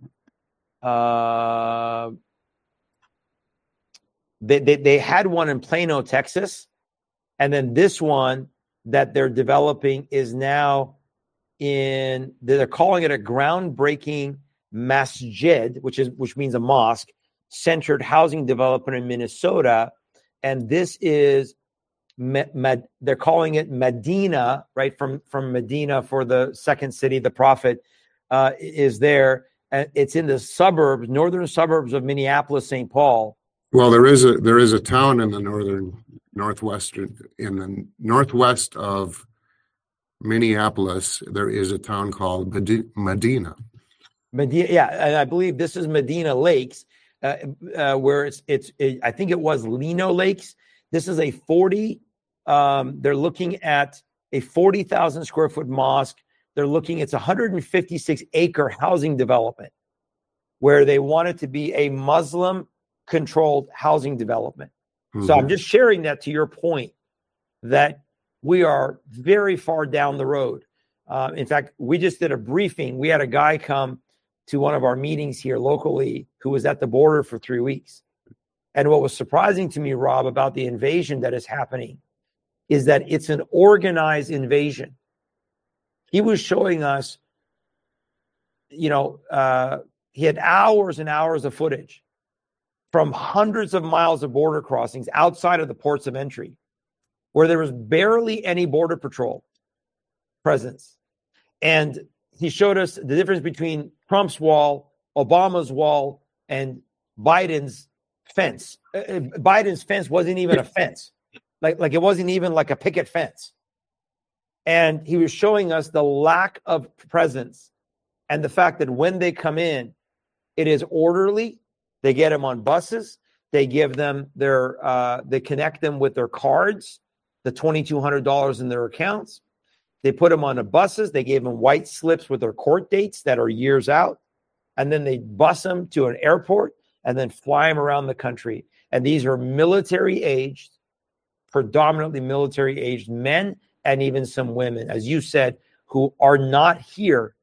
they had one in Plano, Texas, and then this one that they're developing is now they're calling it a groundbreaking masjid, which means a mosque, centered housing development in Minnesota. And this is, they're calling it Medina, right? From Medina, for the second city, the prophet is there. And it's in the suburbs, northern suburbs of Minneapolis, St. Paul. Well, there is a town in the northwest of Minneapolis. There is a town called Medina. Yeah, and I believe this is Medina Lakes, where I think it was Lino Lakes. This is they're looking at a 40,000 square foot mosque. They're looking, it's 156 acre housing development where they want it to be a Muslim controlled housing development. Mm-hmm. So I'm just sharing that to your point that we are very far down the road. In fact, we just did a briefing. We had a guy come to one of our meetings here locally who was at the border for 3 weeks. And what was surprising to me, Rob, about the invasion that is happening is that it's an organized invasion. He was showing us, he had hours and hours of footage from hundreds of miles of border crossings outside of the ports of entry, where there was barely any border patrol presence. And he showed us the difference between Trump's wall, Obama's wall, and Biden's fence. Biden's fence wasn't even a fence. Like it wasn't even like a picket fence. And he was showing us the lack of presence and the fact that when they come in, it is orderly. They get them on buses. They give them they connect them with their cards, the $2,200 in their accounts. They put them on the buses. They gave them white slips with their court dates that are years out. And then they bus them to an airport and then fly them around the country. And these are military-aged, predominantly military-aged men and even some women, as you said, who are not here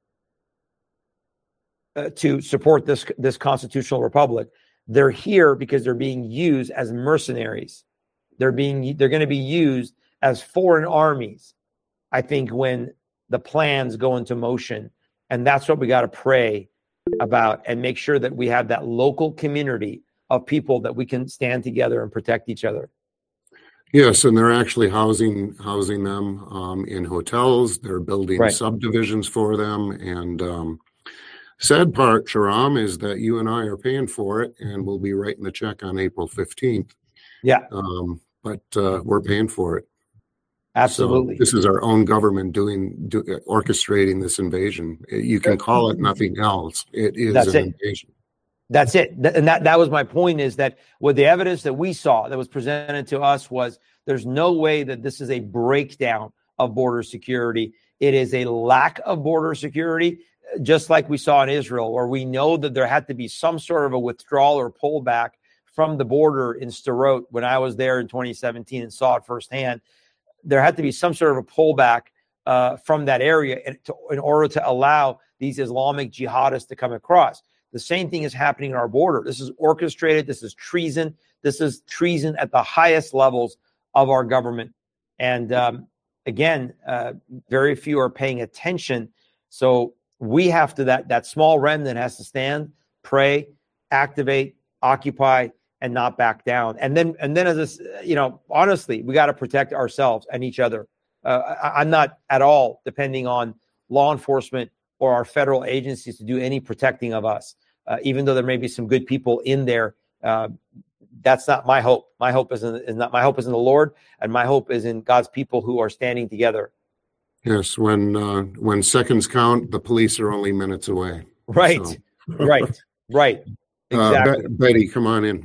to support this constitutional republic. They're here because they're being used as mercenaries. They're going to be used as foreign armies, I think, when the plans go into motion. And that's what we got to pray about and make sure that we have that local community of people that we can stand together and protect each other. Yes, and they're actually housing them in hotels. They're building subdivisions for them. And sad part, Shahram, is that you and I are paying for it, and we'll be writing the check on April 15th. Yeah. But we're paying for it. Absolutely. So this is our own government orchestrating this invasion. You can call it nothing else. It is an invasion. That's it. And that was my point, is that with the evidence that we saw that was presented to us was there's no way that this is a breakdown of border security. It is a lack of border security, just like we saw in Israel, where we know that there had to be some sort of a withdrawal or pullback from the border in Sderot. When I was there in 2017 and saw it firsthand, there had to be some sort of a pullback from that area in order to allow these Islamic jihadists to come across. The same thing is happening in our border. This is orchestrated. This is treason. This is treason at the highest levels of our government. And again, very few are paying attention. So we have to, that small remnant has to stand, pray, activate, occupy, and not back down. And then as this, honestly, we got to protect ourselves and each other. I'm not at all depending on law enforcement or our federal agencies to do any protecting of us. Even though there may be some good people in there, that's not my hope. My hope is in the Lord, and my hope is in God's people who are standing together. Yes, when seconds count, the police are only minutes away. Right, so. right. Exactly. Betty, come on in.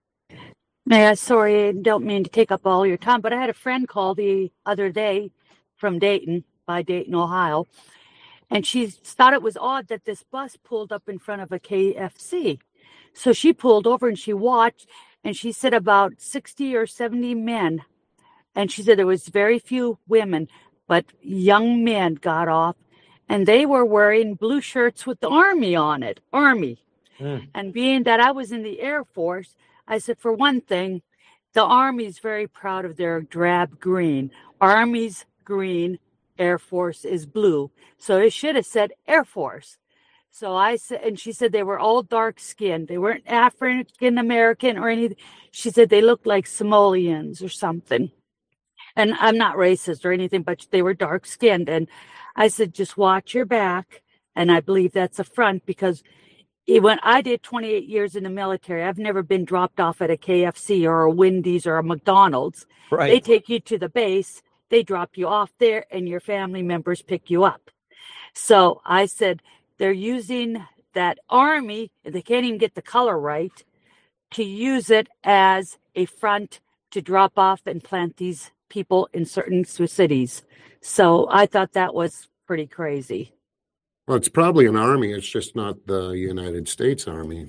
Yeah, sorry, I don't mean to take up all your time, but I had a friend call the other day from Dayton, Ohio, and she thought it was odd that this bus pulled up in front of a KFC. So she pulled over and she watched, and she said about 60 or 70 men. And she said there was very few women, but young men got off, and they were wearing blue shirts with the Army on it, Army. And being that I was in the Air Force, I said, for one thing, the Army's very proud of their drab green. Army's green, Air Force is blue. So it should have said Air Force. So I said, and she said they were all dark skinned. They weren't African American or anything. She said they looked like Somalians or something. And I'm not racist or anything, but they were dark skinned. And I said, just watch your back. And I believe that's a front, because when I did 28 years in the military, I've never been dropped off at a KFC or a Wendy's or a McDonald's. Right. They take you to the base, they drop you off there, and your family members pick you up. So I said, they're using that army, they can't even get the color right, to use it as a front to drop off and plant these people in certain cities. So I thought that was pretty crazy. Well, it's probably an army. It's just not the United States Army.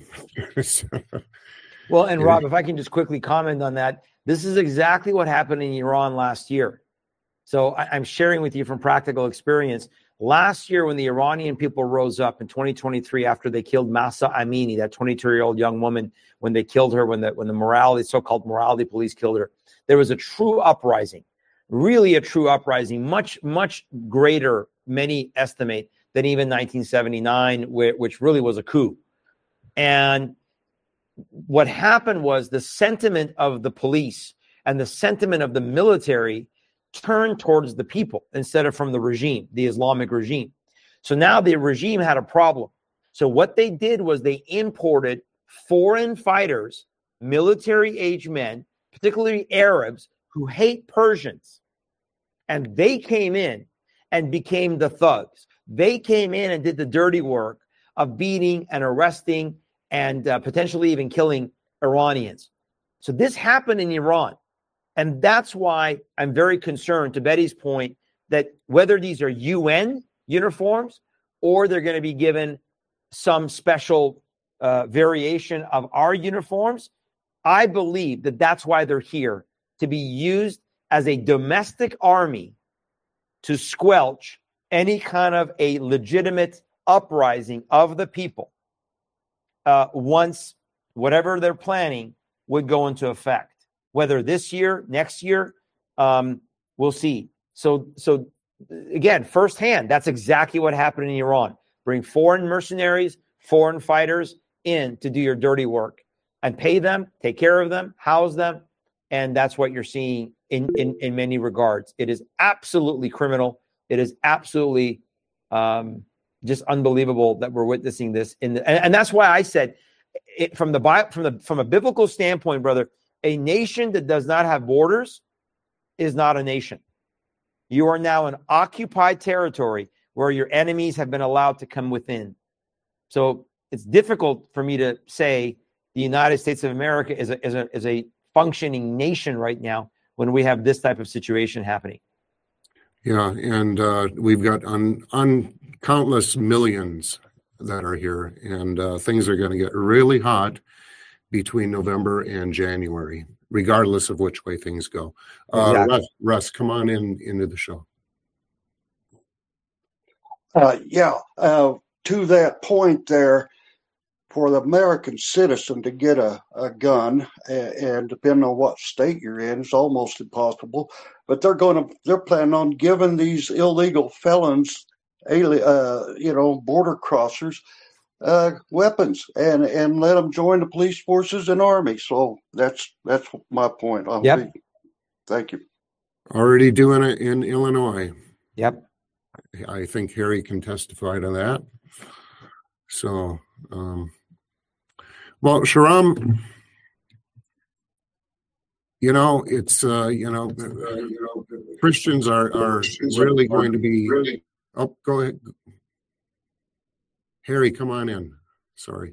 Well, and Rob, if I can just quickly comment on that, this is exactly what happened in Iran last year. So I'm sharing with you from practical experience. Last year, when the Iranian people rose up in 2023, after they killed Mahsa Amini, that 22-year-old young woman, when they killed her, when the so-called morality police killed her, there was a true uprising, really a true uprising, much, much greater, many estimate, than even 1979, which really was a coup. And what happened was the sentiment of the police and the sentiment of the military turned towards the people instead of from the regime, the Islamic regime. So now the regime had a problem. So what they did was they imported foreign fighters, military-age men, particularly Arabs, who hate Persians. And they came in and became the thugs. They came in and did the dirty work of beating and arresting and potentially even killing Iranians. So this happened in Iran. And that's why I'm very concerned, to Betty's point, that whether these are UN uniforms or they're going to be given some special variation of our uniforms, I believe that that's why they're here, to be used as a domestic army to squelch any kind of a legitimate uprising of the people once whatever they're planning would go into effect. Whether this year, next year, we'll see. So again, firsthand, that's exactly what happened in Iran. Bring foreign mercenaries, foreign fighters in to do your dirty work and pay them, take care of them, house them. And that's what you're seeing in many regards. It is absolutely criminal. It is absolutely just unbelievable that we're witnessing this. And that's why I said, from a biblical standpoint, brother, a nation that does not have borders is not a nation. You are now in occupied territory where your enemies have been allowed to come within. So it's difficult for me to say the United States of America is a functioning nation right now when we have this type of situation happening. Yeah, and we've got countless millions that are here, and things are going to get really hot between November and January, regardless of which way things go. Exactly. Russ, come on into the show. To that point there, for the American citizen to get a gun, and depending on what state you're in, it's almost impossible. But they're planning on giving these illegal felons, border crossers, weapons and let them join the police forces and army. So that's my point. Yep. Thank you. Already doing it in Illinois. Yep. I think Harry can testify to that. So, well, Shahram, it's Christians are really going to be. Oh, go ahead. Harry, come on in. Sorry.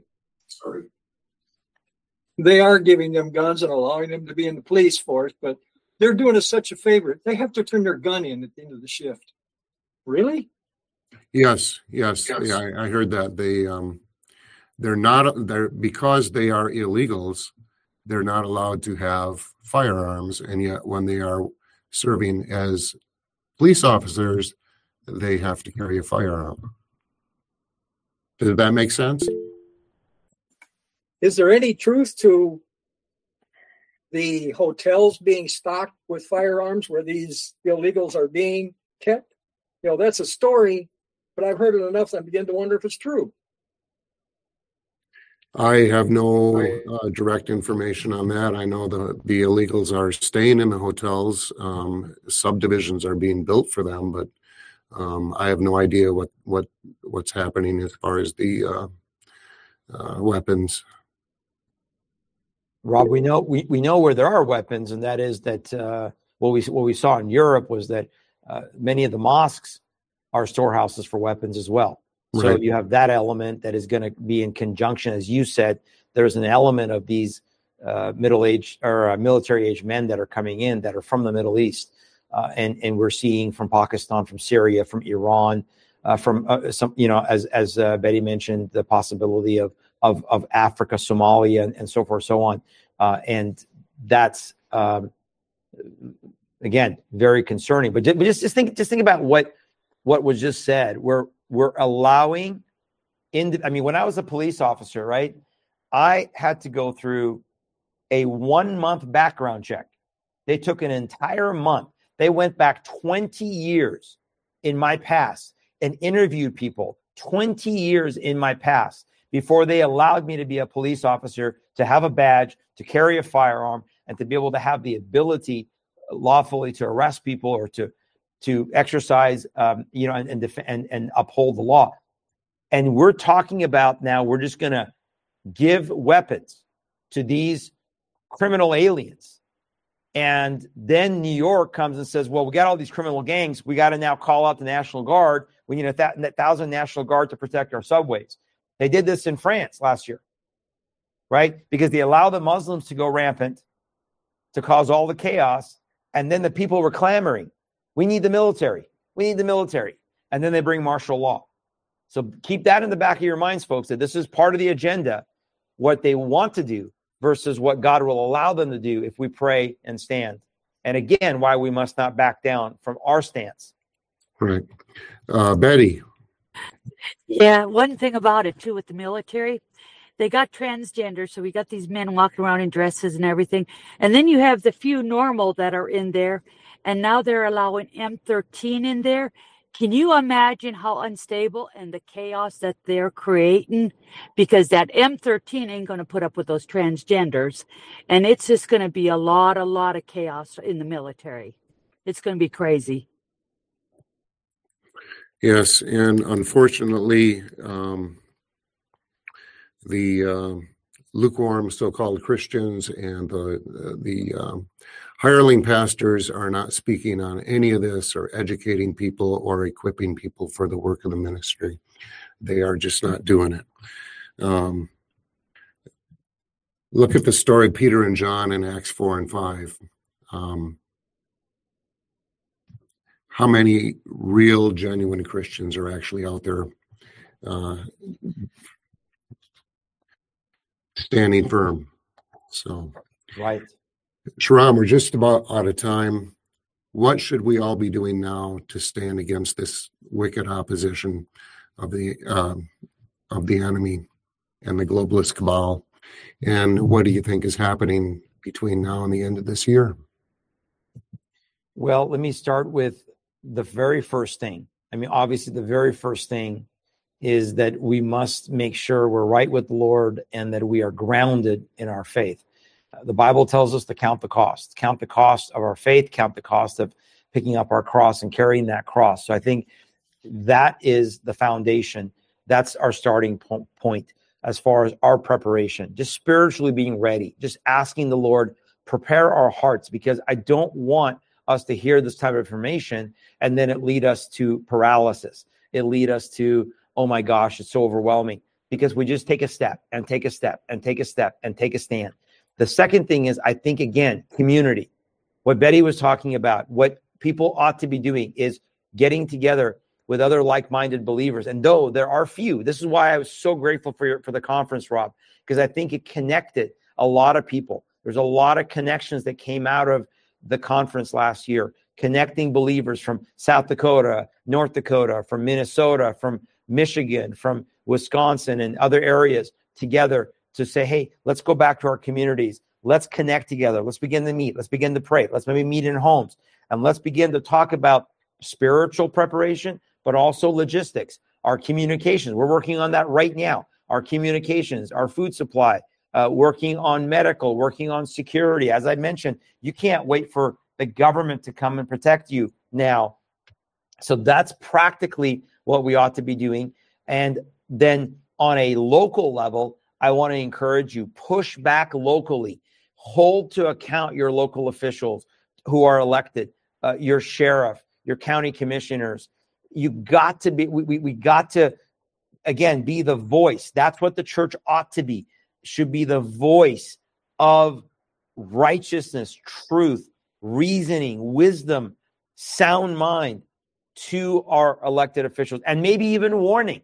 They are giving them guns and allowing them to be in the police force, but they're doing us such a favor. They have to turn their gun in at the end of the shift. Really? Yes. Yeah, I heard that. They're because they are illegals, they're not allowed to have firearms, and yet when they are serving as police officers, they have to carry a firearm. Does that make sense? Is there any truth to the hotels being stocked with firearms where these illegals are being kept? That's a story, but I've heard it enough that I begin to wonder if it's true. I have no direct information on that. I know the illegals are staying in the hotels. Subdivisions are being built for them, but I have no idea what's happening as far as the weapons. Rob, we know where there are weapons, and that is that what we saw in Europe was that many of the mosques are storehouses for weapons as well. So Right. you have that element that is going to be in conjunction, as you said. There's an element of these middle-aged or military-age men that are coming in that are from the Middle East, and we're seeing from Pakistan, from Syria, from Iran, from some, as Betty mentioned, the possibility of Africa, Somalia, and so forth, so on, and that's again very concerning. But just think about what was just said. We're allowing when I was a police officer, right, I had to go through a 1-month background check. They took an entire month. They went back 20 years in my past and interviewed people 20 years in my past before they allowed me to be a police officer, to have a badge, to carry a firearm, and to be able to have the ability lawfully to arrest people or to exercise, and defend and uphold the law. And we're talking about now, we're just going to give weapons to these criminal aliens. And then New York comes and says, well, we got all these criminal gangs. We got to now call out the National Guard. We need 1,000 National Guard to protect our subways. They did this in France last year, right? Because they allow the Muslims to go rampant, to cause all the chaos. And then the people were clamoring, we need the military. We need the military. And then they bring martial law. So keep that in the back of your minds, folks, that this is part of the agenda, what they want to do versus what God will allow them to do if we pray and stand. And again, why we must not back down from our stance. Right. Betty. Yeah, one thing about it, too, with the military, they got transgender, so we got these men walking around in dresses and everything. And then you have the few normal that are in there, and now they're allowing M13 in there. Can you imagine how unstable and the chaos that they're creating? Because that M13 ain't going to put up with those transgenders, and it's just going to be a lot of chaos in the military. It's going to be crazy. Yes, and unfortunately, the lukewarm so-called Christians and the hireling pastors are not speaking on any of this or educating people or equipping people for the work of the ministry. They are just not doing it. Look at the story of Peter and John in Acts 4 and 5. How many real, genuine Christians are actually out there standing firm? So, right. Shahram, we're just about out of time. What should we all be doing now to stand against this wicked opposition of the enemy and the globalist cabal? And what do you think is happening between now and the end of this year? Well, let me start with the very first thing. Obviously, the very first thing is that we must make sure we're right with the Lord and that we are grounded in our faith. The Bible tells us to count the cost of our faith, count the cost of picking up our cross and carrying that cross. So I think that is the foundation. That's our starting point as far as our preparation, just spiritually being ready, just asking the Lord, prepare our hearts, because I don't want us to hear this type of information and then it lead us to paralysis. It lead us to, oh my gosh, it's so overwhelming, because we just take a step and take a step and take a step and take a stand. The second thing is, I think, again, community. What Betty was talking about, what people ought to be doing is getting together with other like-minded believers. And though there are few, this is why I was so grateful for the conference, Rob, because I think it connected a lot of people. There's a lot of connections that came out of the conference last year, connecting believers from South Dakota, North Dakota, from Minnesota, from Michigan, from Wisconsin, and other areas together to say, hey, let's go back to our communities. Let's connect together. Let's begin to meet. Let's begin to pray. Let's maybe meet in homes. And let's begin to talk about spiritual preparation, but also logistics, our communications. We're working on that right now. our communications, our food supply, working on medical, working on security. As I mentioned, you can't wait for the government to come and protect you now. So that's practically what we ought to be doing. And then on a local level, I want to encourage you, push back locally, hold to account your local officials who are elected, your sheriff, your county commissioners. You got to be, we got to, again, be the voice. That's what the church ought to be, should be the voice of righteousness, truth, reasoning, wisdom, sound mind to our elected officials, and maybe even warning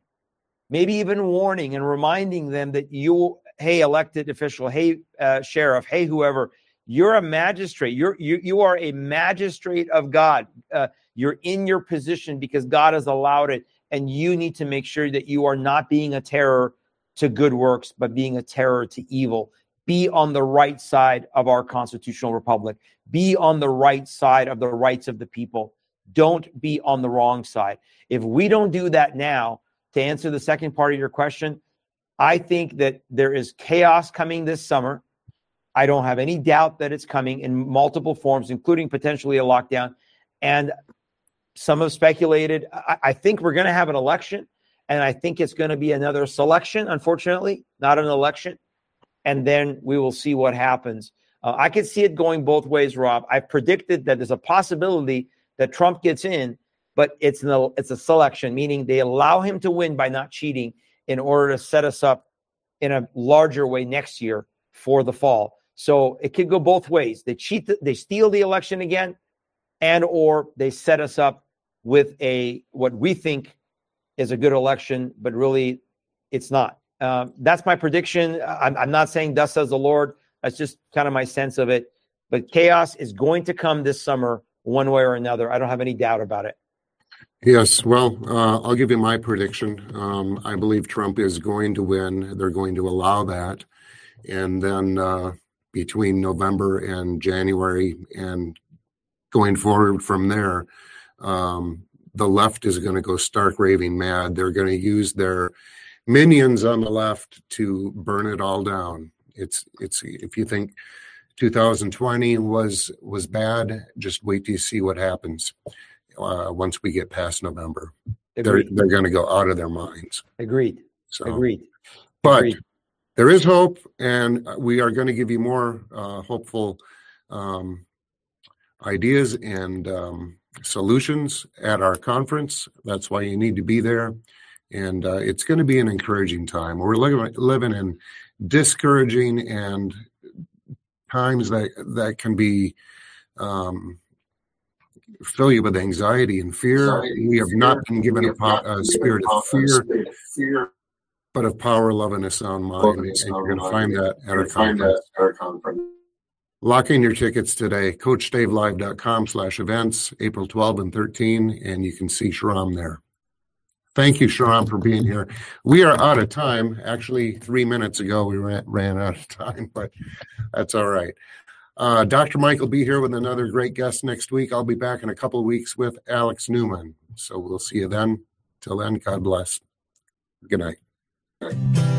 and reminding them that you, hey, elected official, hey, sheriff, hey, whoever, you're a magistrate. You are a magistrate of God. You're in your position because God has allowed it, and you need to make sure that you are not being a terror to good works, but being a terror to evil. Be on the right side of our constitutional republic. Be on the right side of the rights of the people. Don't be on the wrong side. If we don't do that now, to answer the second part of your question, I think that there is chaos coming this summer. I don't have any doubt that it's coming in multiple forms, including potentially a lockdown. And some have speculated, I think we're going to have an election, and I think it's going to be another selection, unfortunately, not an election. And then we will see what happens. I could see it going both ways, Rob. I predicted that there's a possibility that Trump gets in, but it's a selection, meaning they allow him to win by not cheating in order to set us up in a larger way next year for the fall. So it could go both ways. They cheat, they steal the election again, and or they set us up with what we think is a good election, but really it's not. That's my prediction. I'm not saying thus says the Lord. That's just kind of my sense of it. But chaos is going to come this summer one way or another. I don't have any doubt about it. Yes, well, I'll give you my prediction. I believe Trump is going to win. They're going to allow that. And then between November and January and going forward from there, the left is going to go stark raving mad. They're going to use their minions on the left to burn it all down. It's if you think 2020 was bad, just wait till you see what happens once we get past November. They're going to go out of their minds. Agreed. Agreed. But there is hope, and we are going to give you more hopeful ideas and solutions at our conference. That's why you need to be there. And it's going to be an encouraging time. We're living in discouraging and times that can be fill you with anxiety and fear. We have not been given a spirit of fear, but of power, love, and a sound mind. And you're going to find that at our conference. Lock in your tickets today. CoachDaveLive.com/events, April 12 and 13, and you can see Shahram there. Thank you, Shahram, for being here. We are out of time. Actually, 3 minutes ago, we ran out of time, but that's all right. Dr. Mike will be here with another great guest next week. I'll be back in a couple of weeks with Alex Newman. So we'll see you then. Till then, God bless. Good night.